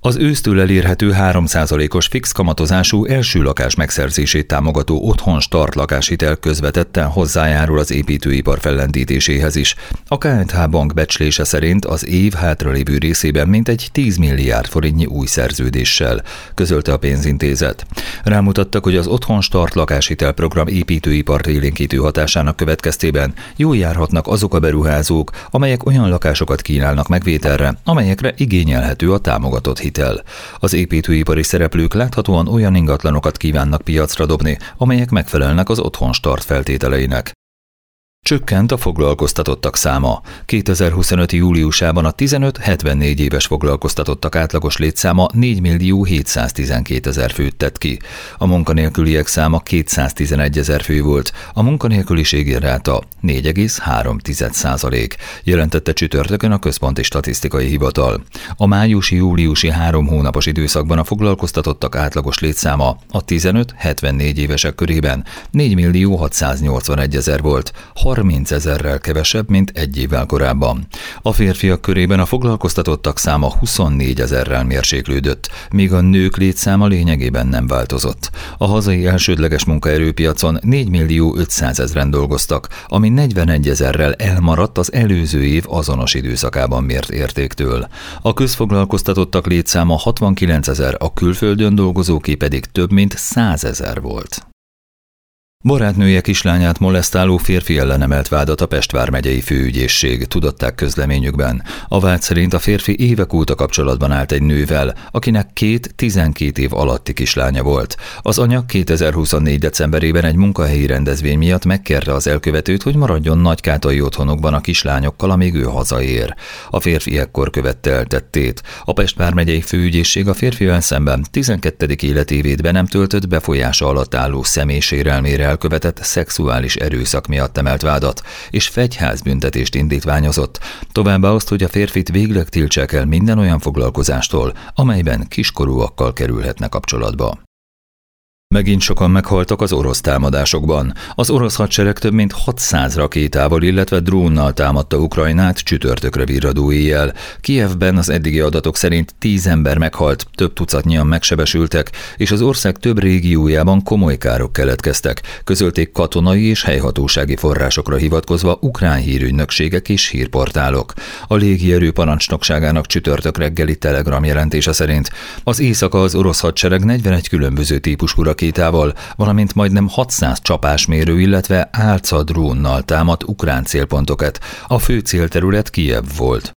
Az ősztől elérhető 3%-os fix kamatozású első lakás megszerzését támogató Otthonstart lakáshitel közvetetten hozzájárul az építőipar fellendítéséhez is. A KNH Bank becslése szerint az év hátralévő részében mintegy 10 milliárd forintnyi új szerződéssel, közölte a pénzintézet. Rámutattak, hogy az Otthonstart lakáshitel program építőipart élénkítő hatásának következtében jól járhatnak azok a beruházók, amelyek olyan lakásokat kínálnak megvételre, amelyekre igényelhető a támogatott hitel. Az építőipari szereplők láthatóan olyan ingatlanokat kívánnak piacra dobni, amelyek megfelelnek az Otthonstart feltételeinek. Csökkent a foglalkoztatottak száma. 2025. júliusában a 15-74 éves foglalkoztatottak átlagos létszáma 4.712.000 főt tett ki. A munkanélküliek száma 211.000 fő volt, a munkanélküliségi ráta 4,3%, jelentette csütörtökön a Központi Statisztikai Hivatal. A májusi-júliusi 3 hónapos időszakban a foglalkoztatottak átlagos létszáma a 15-74 évesek körében 4.681.000 volt, 30 000-rel kevesebb, mint egy évvel korábban. A férfiak körében a foglalkoztatottak száma 24 000-rel mérséklődött, míg a nők létszáma lényegében nem változott. A hazai elsődleges munkaerőpiacon 4.500.000-en dolgoztak, ami 41 000-rel elmaradt az előző év azonos időszakában mért értéktől. A közfoglalkoztatottak létszáma 69 000, a külföldön dolgozóké pedig több mint 100 000 volt. Barátnője kislányát molesztáló férfi ellen emelt vádat a Pest vármegyei főügyészség, tudatták közleményükben. A vád szerint a férfi évek óta kapcsolatban állt egy nővel, akinek 2-12 év alatti kislánya volt. Az anya 2024. decemberében egy munkahelyi rendezvény miatt megkérte az elkövetőt, hogy maradjon nagykátai otthonokban a kislányokkal, amíg ő hazaér. A férfi ekkor követte el tettét. A Pest vármegyei főügyészség a férfivel szemben 12. életévét nem töltött befolyása alatt álló személysérelmére elkövetett szexuális erőszak miatt emelt vádat, és fegyházbüntetést indítványozott. Továbbá azt, hogy a férfit végleg tiltsák el minden olyan foglalkozástól, amelyben kiskorúakkal kerülhetne kapcsolatba. Megint sokan meghaltak az orosz támadásokban. Az orosz hadsereg több mint 600 rakétával, illetve drónnal támadta Ukrajnát csütörtökre virradó éjjel. Kijevben az eddigi adatok szerint 10 ember meghalt, több tucatnyian megsebesültek, és az ország több régiójában komoly károk keletkeztek, közölték katonai és helyhatósági forrásokra hivatkozva ukrán hírügynökségek és hírportálok. A légierő parancsnokságának csütörtök reggeli Telegram jelentése szerint az éjszaka az orosz hadsereg 41 különböző típusú rakétával, valamint majdnem 600 csapásmérő, illetve álca drónnal támadt ukrán célpontokat. A fő célterület Kijev volt.